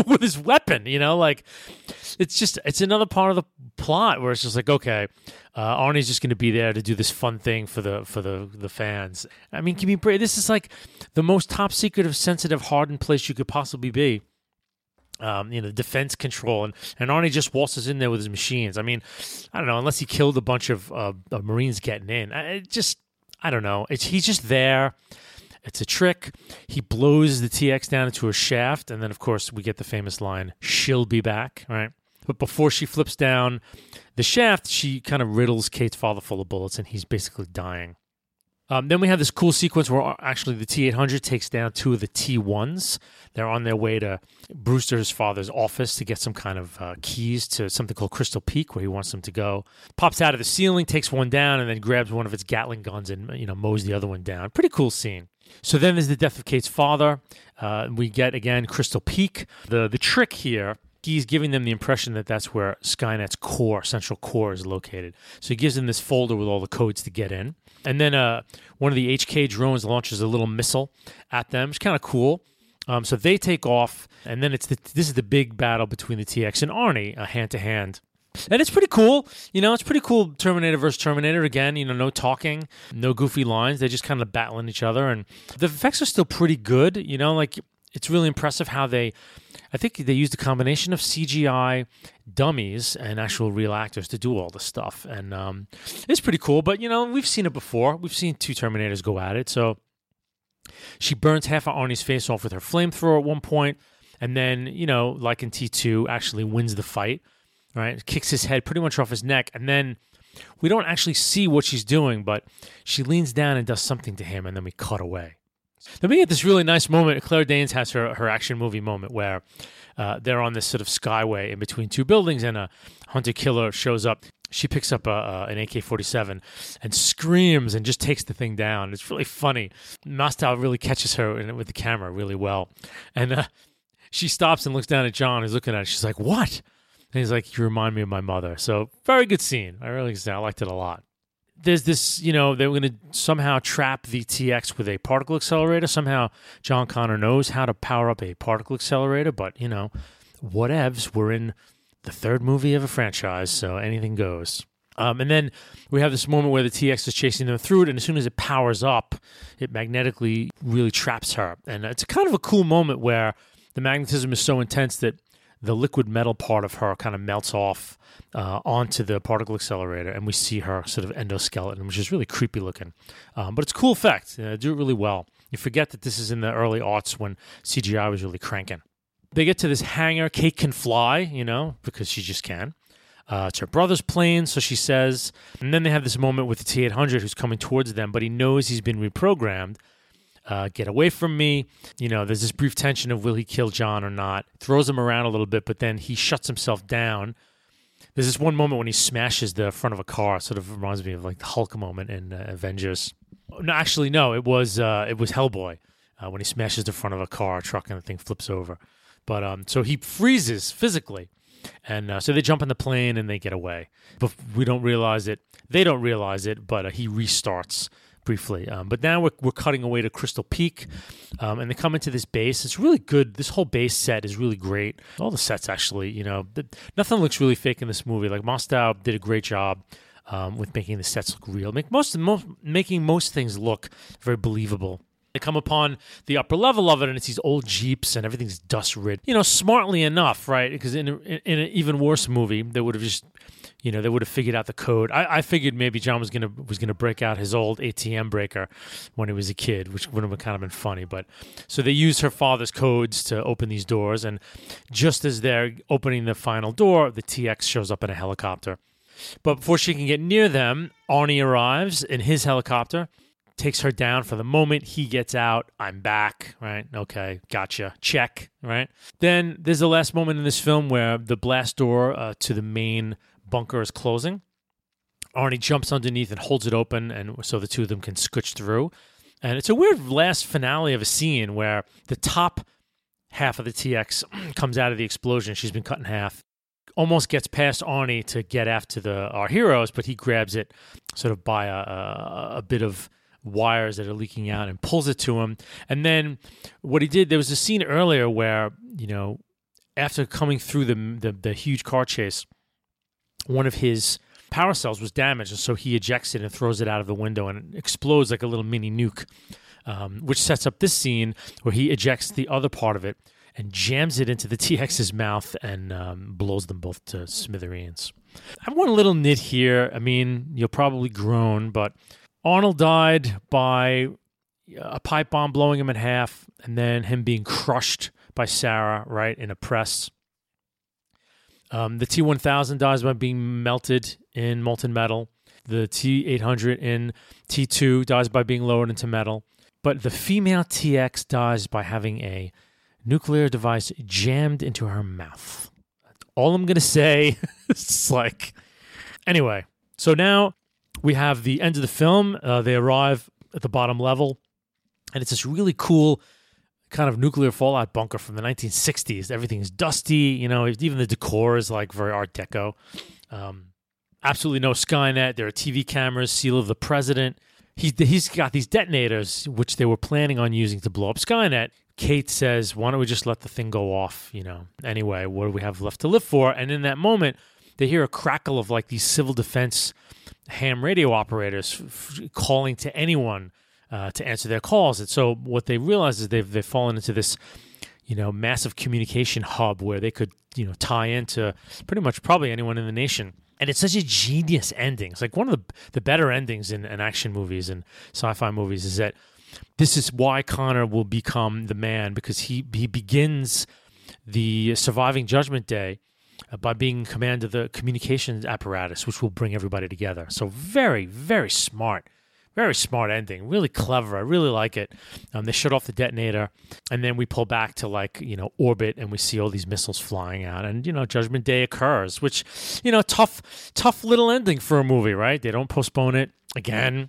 with his weapon, you know, like it's just, it's another part of the plot where it's just like, okay, uh, Arnie's just going to be there to do this fun thing for the, for the, the fans. I mean, can you, this is like the most top secretive, sensitive, hardened place you could possibly be. Um, you know, defense control, and, and Arnie just waltzes in there with his machines. I mean, I don't know, unless he killed a bunch of, uh, of Marines getting in. I it just, I don't know. It's he's just there. It's a trick. He blows the T X down into a shaft, and then, of course, we get the famous line, "She'll be back," right? But before she flips down the shaft, she kind of riddles Kate's father full of bullets, and he's basically dying. Um, then we have this cool sequence where actually the T eight hundred takes down two of the T ones. They're on their way to Brewster's father's office to get some kind of uh, keys to something called Crystal Peak, where he wants them to go. Pops out of the ceiling, takes one down, and then grabs one of its Gatling guns and, you know, mows the other one down. Pretty cool scene. So then there's the death of Kate's father. Uh, we get, again, Crystal Peak. The, the trick here, he's giving them the impression that that's where Skynet's core, central core, is located. So he gives them this folder with all the codes to get in. And then uh, one of the H K drones launches a little missile at them. It's kind of cool. Um, so they take off, and then it's the, this is the big battle between the T X and Arnie, uh, hand-to-hand. And it's pretty cool. You know, it's pretty cool, Terminator versus Terminator. Again, you know, no talking, no goofy lines. They're just kind of battling each other. And the effects are still pretty good. You know, like, it's really impressive how they... I think they used a combination of C G I dummies and actual real actors to do all the stuff. And um, it's pretty cool. But, you know, we've seen it before. We've seen two Terminators go at it. So she burns half of Arnie's face off with her flamethrower at one point. And then, you know, like in T two, actually wins the fight. Right? Kicks his head pretty much off his neck. And then we don't actually see what she's doing, but she leans down and does something to him. And then we cut away. Then we get this really nice moment. Claire Danes has her, her action movie moment where uh, they're on this sort of skyway in between two buildings, and a hunter-killer shows up. She picks up a, a, an A K forty-seven and screams and just takes the thing down. It's really funny. Mostow really catches her in, with the camera really well. And uh, she stops and looks down at John, who's looking at it. She's like, "What?" And he's like, "You remind me of my mother." So very good scene. I really I liked it a lot. There's this, you know, they're going to somehow trap the T X with a particle accelerator. Somehow John Connor knows how to power up a particle accelerator, but, you know, whatevs. We're in the third movie of a franchise, so anything goes. Um, and then we have this moment where the T X is chasing them through it, and as soon as it powers up, it magnetically really traps her. And it's kind of a cool moment where the magnetism is so intense that the liquid metal part of her kind of melts off uh, onto the particle accelerator, and we see her sort of endoskeleton, which is really creepy looking. Um, but it's a cool effect. Uh, do it really well. You forget that this is in the early aughts when C G I was really cranking. They get to this hangar. Kate can fly, you know, because she just can. Uh, it's her brother's plane, so she says. And then they have this moment with the T eight hundred who's coming towards them, but he knows he's been reprogrammed. Uh, get away from me. You know, there's this brief tension of will he kill John or not. Throws him around a little bit, but then he shuts himself down. There's this one moment when he smashes the front of a car. Sort of reminds me of like the Hulk moment in uh, Avengers. No, actually, no, it was uh, it was Hellboy uh, when he smashes the front of a car, a truck, and the thing flips over. But um, so he freezes physically. And uh, so they jump in the plane and they get away. But we don't realize it. They don't realize it, but uh, he restarts briefly. Um, but now we're, we're cutting away to Crystal Peak, um, and they come into this base. It's really good. This whole base set is really great. All the sets, actually, you know, the, nothing looks really fake in this movie. Like, Mostow did a great job um, with making the sets look real, Make most, most making most things look very believable. They come upon the upper level of it, and it's these old Jeeps, and everything's dust-rid. You know, smartly enough, right? Because in, a, in an even worse movie, they would have just, you know, they would have figured out the code. I, I figured maybe John was gonna was gonna break out his old A T M breaker when he was a kid, which would have kind of been funny. But so they used her father's codes to open these doors, and just as they're opening the final door, the T X shows up in a helicopter. But before she can get near them, Arnie arrives in his helicopter. Takes her down for the moment. He gets out. I'm back, right? Okay, gotcha. Check, right? Then there's the last moment in this film where the blast door uh, to the main bunker is closing. Arnie jumps underneath and holds it open, and so the two of them can scooch through. And it's a weird last finale of a scene where the top half of the T X comes out of the explosion. She's been cut in half. Almost gets past Arnie to get after the our heroes, but he grabs it sort of by a, a, a bit of wires that are leaking out and pulls it to him. And then what he did, there was a scene earlier where, you know, after coming through the, the the huge car chase, one of his power cells was damaged, and so he ejects it and throws it out of the window, and it explodes like a little mini nuke, um, which sets up this scene where he ejects the other part of it and jams it into the T X's mouth and um, blows them both to smithereens. I have one little nit here. I mean, you'll probably groan, but Arnold died by a pipe bomb blowing him in half, and then him being crushed by Sarah, right, in a press. Um, the T one thousand dies by being melted in molten metal. The T eight hundred in T two dies by being lowered into metal. But the female T X dies by having a nuclear device jammed into her mouth. That's all I'm going to say. It's like... Anyway, so now we have the end of the film. Uh, they arrive at the bottom level, and it's this really cool kind of nuclear fallout bunker from the nineteen sixties. Everything's dusty, you know, even the decor is like very Art Deco. Um, absolutely no Skynet. There are T V cameras, seal of the president. He, he's got these detonators, which they were planning on using to blow up Skynet. Kate says, why don't we just let the thing go off, you know? Anyway, what do we have left to live for? And in that moment, they hear a crackle of like these civil defense ham radio operators f- f- calling to anyone uh, to answer their calls. And so what they realize is they've they've fallen into this, you know, massive communication hub where they could, you know, tie into pretty much probably anyone in the nation. And it's such a genius ending. It's like one of the the better endings in, in action movies and sci-fi movies is that this is why Connor will become the man, because he he begins the surviving Judgment Day uh, by being in command of the communications apparatus, which will bring everybody together. So very, very smart. Very smart ending. Really clever. I really like it. Um, they shut off the detonator, and then we pull back to, like, you know, orbit, and we see all these missiles flying out, and, you know, Judgment Day occurs, which, you know, tough, tough little ending for a movie, right? They don't postpone it again.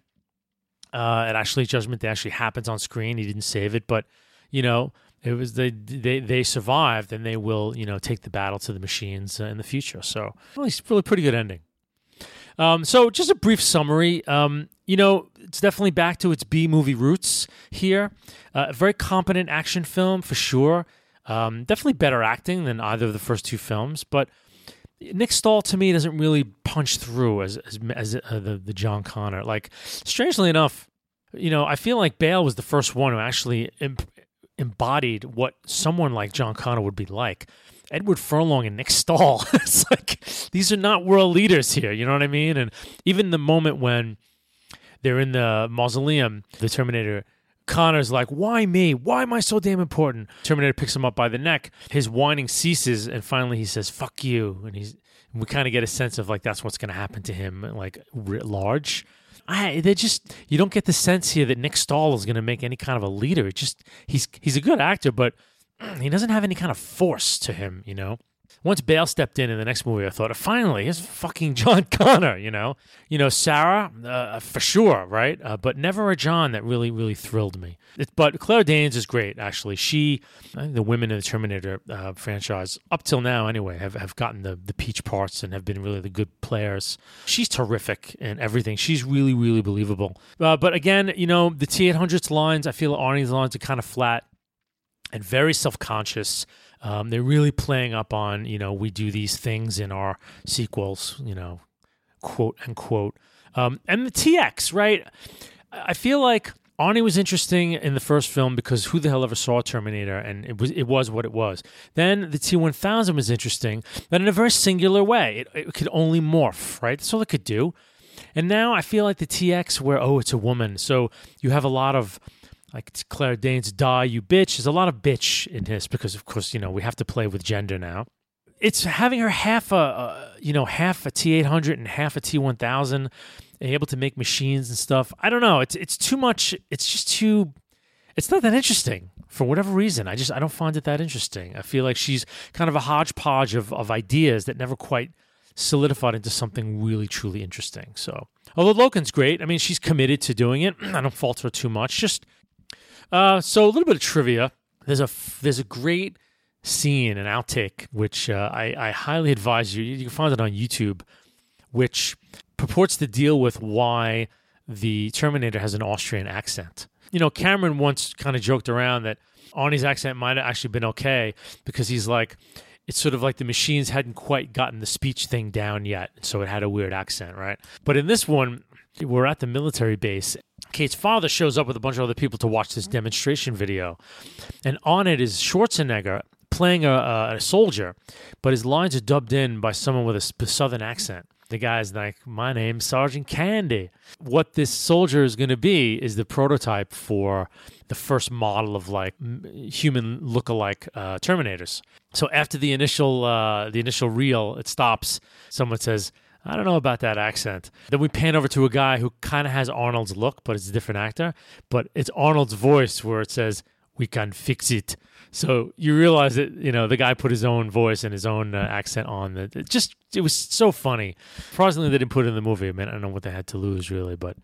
Uh, it actually, Judgment Day actually happens on screen. He didn't save it, but, you know, it was they they they survived, and they will, you know, take the battle to the machines uh, in the future. So, really, it's really pretty good ending. Um, so just a brief summary. Um, you know, it's definitely back to its B-movie roots here. Uh, a very competent action film for sure. Um, definitely better acting than either of the first two films. But Nick Stahl, to me, doesn't really punch through as as, as uh, the, the John Connor. Like, strangely enough, you know, I feel like Bale was the first one who actually imp- embodied what someone like John Connor would be like. Edward Furlong and Nick Stahl. It's like, these are not world leaders here, you know what I mean? And even the moment when they're in the mausoleum, the Terminator, Connor's like, why me? Why am I so damn important? Terminator picks him up by the neck. His whining ceases, and finally he says, fuck you. And he's, and we kind of get a sense of, like, that's what's going to happen to him, like, writ large. I, they just, you don't get the sense here that Nick Stahl is going to make any kind of a leader. It just, he's he's a good actor, but he doesn't have any kind of force to him, you know? Once Bale stepped in in the next movie, I thought, finally, here's fucking John Connor, you know? You know, Sarah, uh, for sure, right? Uh, but never a John that really, really thrilled me. It, but Claire Danes is great, actually. She, I think the women in the Terminator uh, franchise, up till now anyway, have, have gotten the, the peach parts and have been really the good players. She's terrific in everything. She's really, really believable. Uh, but again, you know, the T eight hundred's lines, I feel Arnie's lines are kind of flat and very self-conscious. Um, they're really playing up on, you know, we do these things in our sequels, you know, quote unquote. Um, and the T X, right? I feel like Arnie was interesting in the first film because who the hell ever saw Terminator, and it was it was what it was. Then the T one thousand was interesting, but in a very singular way. It, it could only morph, right? That's all it could do. And now I feel like the T X where, oh, it's a woman. So you have a lot of, like, Claire Danes, die, you bitch. There's a lot of bitch in this because, of course, you know, we have to play with gender now. It's having her half a, uh, you know, half a T eight hundred and half a T one thousand, and able to make machines and stuff. I don't know. It's it's too much. It's just too, it's not that interesting for whatever reason. I just, I don't find it that interesting. I feel like she's kind of a hodgepodge of, of ideas that never quite solidified into something really, truly interesting. So, although Logan's great. I mean, she's committed to doing it. I don't fault her too much. Just, Uh, so a little bit of trivia. There's a there's a great scene, an outtake, which uh, I, I highly advise you. You can find it on YouTube, which purports to deal with why the Terminator has an Austrian accent. You know, Cameron once kind of joked around that Arnie's accent might have actually been okay because he's like, it's sort of like the machines hadn't quite gotten the speech thing down yet, so it had a weird accent, right? But in this one, we're at the military base. Kate's father shows up with a bunch of other people to watch this demonstration video. And on it is Schwarzenegger playing a, a, a soldier, but his lines are dubbed in by someone with a sp- southern accent. The guy's like, my name's Sergeant Candy. What this soldier is going to be is the prototype for the first model of like human look-alike uh, Terminators. So after the initial uh, the initial reel, it stops. Someone says, I don't know about that accent. Then we pan over to a guy who kind of has Arnold's look, but it's a different actor. But it's Arnold's voice where it says, we can fix it. So you realize that, you know, the guy put his own voice and his own uh, accent on. It, it just, it was so funny. Surprisingly, they didn't put it in the movie. I mean, I don't know what they had to lose, really. But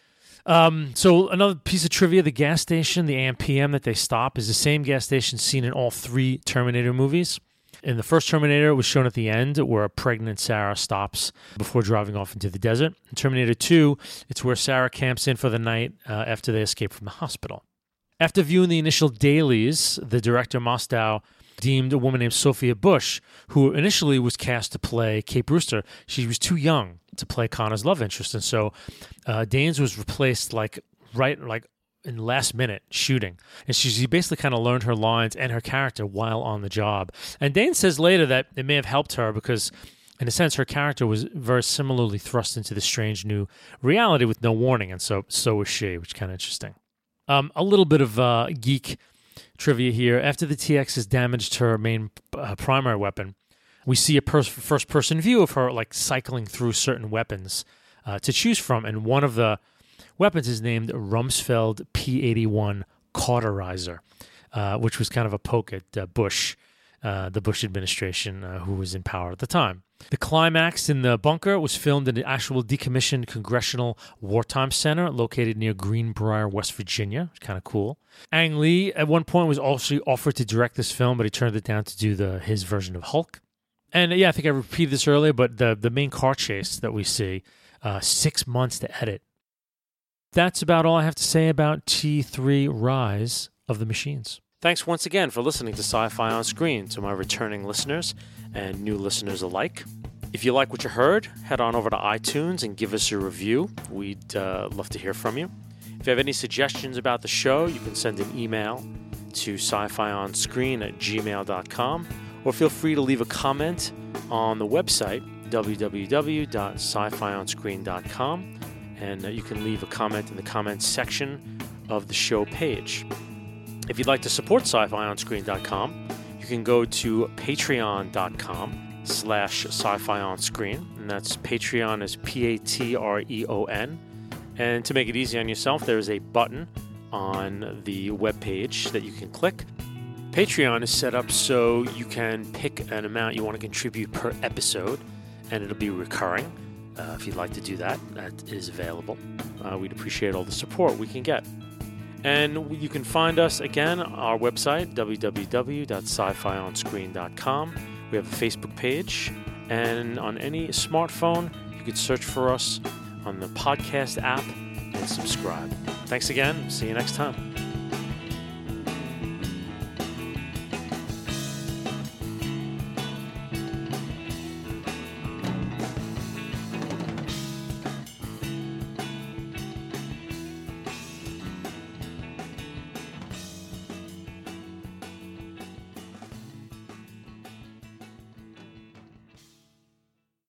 um, so another piece of trivia, the gas station, the A M P M that they stop is the same gas station seen in all three Terminator movies. In the first Terminator, it was shown at the end where a pregnant Sarah stops before driving off into the desert. In Terminator two, it's where Sarah camps in for the night uh, after they escape from the hospital. After viewing the initial dailies, the director Mostow deemed a woman named Sophia Bush, who initially was cast to play Kate Brewster. She was too young to play Connor's love interest, and so uh, Danes was replaced like right like in last minute shooting, and she, she basically kind of learned her lines and her character while on the job. And Dane says later that it may have helped her because, in a sense, her character was very similarly thrust into the strange new reality with no warning, and so so was she, which is kind of interesting. Um, a little bit of uh, geek trivia here. After the T X has damaged her main uh, primary weapon, we see a pers- first-person view of her like cycling through certain weapons uh, to choose from, and one of the weapons is named Rumsfeld P eighty-one Cauterizer, uh, which was kind of a poke at uh, Bush, uh, the Bush administration, uh, who was in power at the time. The climax in the bunker was filmed in the actual decommissioned Congressional Wartime Center located near Greenbrier, West Virginia. It's kind of cool. Ang Lee, at one point, was also offered to direct this film, but he turned it down to do the his version of Hulk. And yeah, I think I repeated this earlier, but the, the main car chase that we see, uh, six months to edit. That's about all I have to say about T three Rise of the Machines. Thanks once again for listening to Sci-Fi on Screen, to my returning listeners and new listeners alike. If you like what you heard, head on over to iTunes and give us a review. We'd uh, love to hear from you. If you have any suggestions about the show, you can send an email to sci-fi on screen at gmail dot com, or feel free to leave a comment on the website, w w w dot sci fi on screen dot com, and uh, you can leave a comment in the comments section of the show page. If you'd like to support sci fi on screen dot com, you can go to patreon dot com slash sci-fi on screen, and that's Patreon is P A T R E O N. And to make it easy on yourself, there is a button on the webpage that you can click. Patreon is set up so you can pick an amount you want to contribute per episode, and it'll be recurring. Uh, if you'd like to do that, that is available. Uh, we'd appreciate all the support we can get. And you can find us, again, our website, w w w dot sci fi on screen dot com. We have a Facebook page, and on any smartphone, you could search for us on the podcast app and subscribe. Thanks again. See you next time.